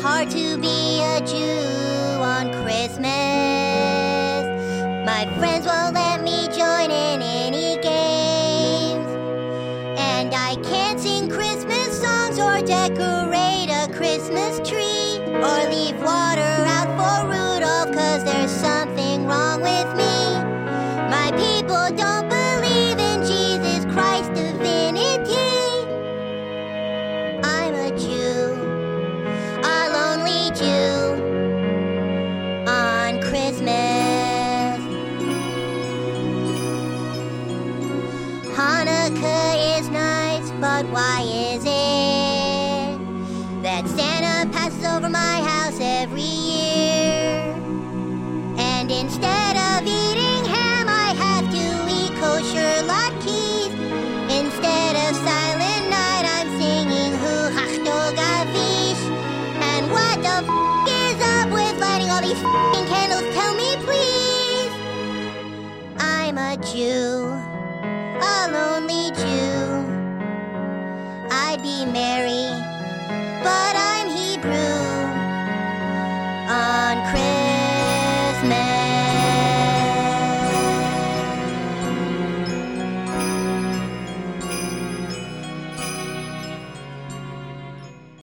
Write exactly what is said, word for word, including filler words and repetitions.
hard to be a Jew on Christmas. My friends won't let me join in any games, and I can't sing Christmas songs or decorate a Christmas tree or leave water out for Rudolph, 'cause there's something wrong with me. My people don't believe in Jesus Christ's divinity. I'm a Jew, a lonely Jew on Christmas. Hanukkah is nice, but why is it that Santa passes over my house every year? And instead of eating ham, I have to eat kosher latkes. Instead of Silent Night, I'm singing Hu Hachtogavish. And what the f*** is up with lighting all these f***ing candles? Tell me, please. I'm a Jew, a lonely Jew. I'd be merry